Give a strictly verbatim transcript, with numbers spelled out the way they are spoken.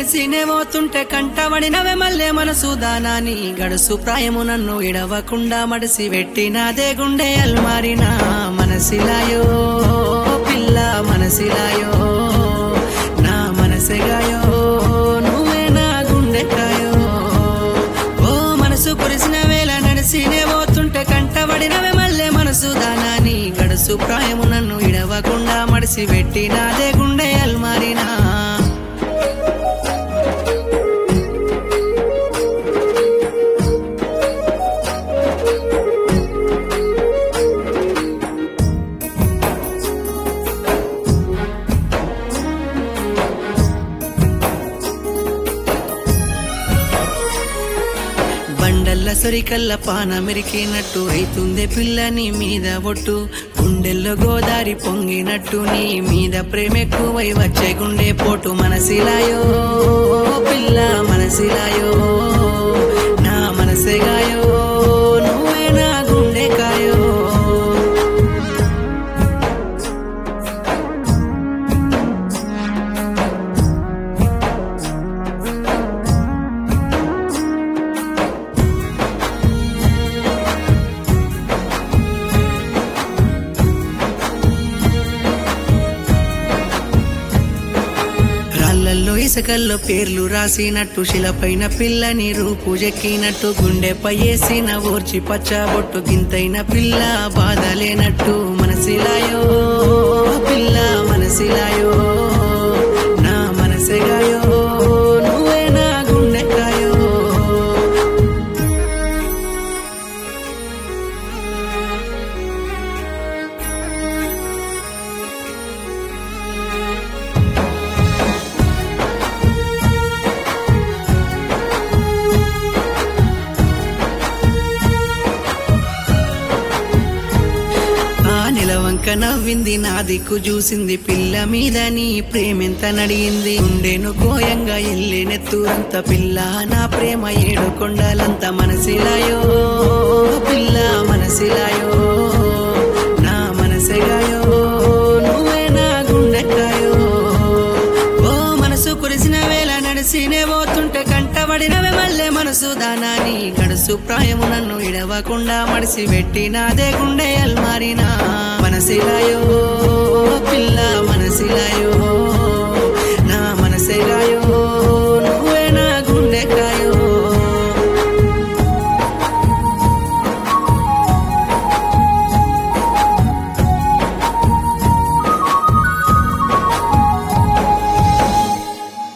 నడిసినే పోతుంటే కంటబడినవే మల్లె మనసు దానాని గడుసు ప్రాయము నన్ను ఇడవకుండా మడిసి పెట్టినాదే గుండె అల్మారినా మనసిలాయో పిల్ల మనసిలాయో నా మనసెగాయో నువ్వే నా గుండెకాయో ఓ మనసు కురిసిన వేళ నడిసినే పోతుంటే కంటబడినవే మల్లె మనసు దానాని గడుసు ప్రాయము నన్ను ఇడవకుండా మడిసి పెట్టినాదే గుండె అల్మారినా బండల్ల సొరికల్ల పానమెరికినట్టు అయితుందే పిల్లని మీద ఒట్టు గుండెల్లో గోదారి పొంగినట్టు నీ మీద ప్రేమెక్కువై వచ్చే గుండె పోటు మనసిలాయో పిల్ల మనసిలాయో నా మనసెగాయో నువ్వే నా గుండెకాయో రాళ్ళల్లో ఇసుకల్లో పేర్లు రాసినట్టు శిలపైన పిల్లని రూపు చెక్కినట్టు గుండెపై వేసిన ఓర్చి పచ్చబొట్టు గింతైన పిల్ల బాధలేనట్టు మనసిలాయో పిల్ల మనసిలాయో నా మనసెగాయో నువ్వే నా గుండెకాయో నిలవంక నవ్వింది నా దిక్కు చూసింది పిల్ల మీద నీ ప్రేమెంత నడిగింది ఉండేను కోయంగా ఎల్లెనెత్తురంత పిల్ల నా ప్రేమ ఏడు కొండలంత మనసిలాయో పిల్ల మనసిలాయో నా మనసెగాయో నువ్వే నా గుండెకాయో ఓ మనసు కురిసిన వేళ నడిసినే పోతుంటే కంటబడినవే మల్లె మనసు దానాని గడుసు ప్రాయము నన్ను ఇడవకుండా మడిసి పెట్టినాదే గుండె అల్మారినా